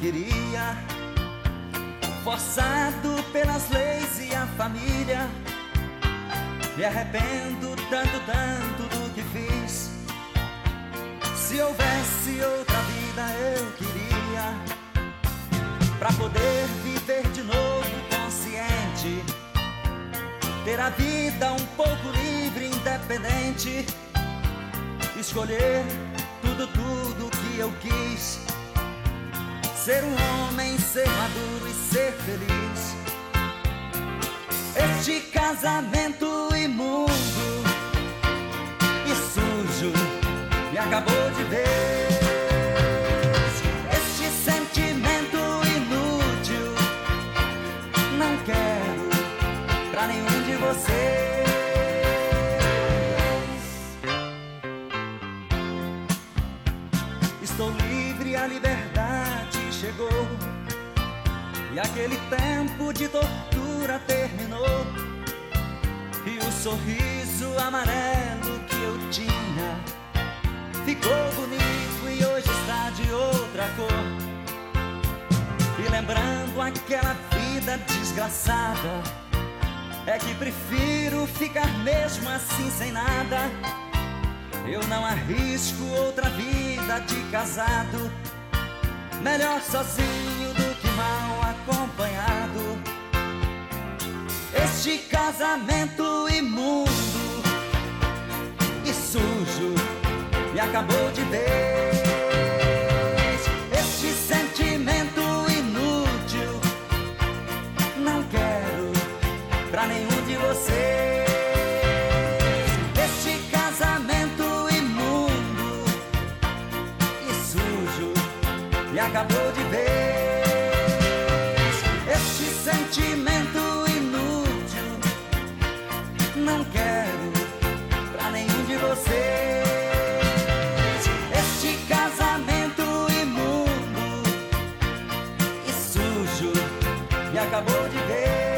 queria, forçado pelas leis e a família. Me arrependo tanto, tanto do que fiz. Se houvesse outra vida eu queria, pra poder viver de novo consciente, ter a vida um pouco livre, independente, escolher tudo, tudo que eu quis, ser um homem, ser maduro e ser feliz. Este casamento imundo e sujo me acabou de vez. Este sentimento inútil não quero pra nenhum de vocês. Estou livre, a liberdade chegou, e aquele tempo de tortura terminou, e o sorriso amarelo que eu tinha ficou bonito e hoje está de outra cor. E lembrando aquela vida desgraçada, é que prefiro ficar mesmo assim sem nada. Eu não arrisco outra vida de casado, melhor sozinho do que mal acompanhado. Este casamento imundo e sujo me acabou de vez. Este sentimento inútil não quero pra nenhum de vocês. Este casamento imundo e sujo me acabou de vez. Este sentimento inútil não quero pra nenhum de vocês. Este casamento imundo e sujo me acabou de vez.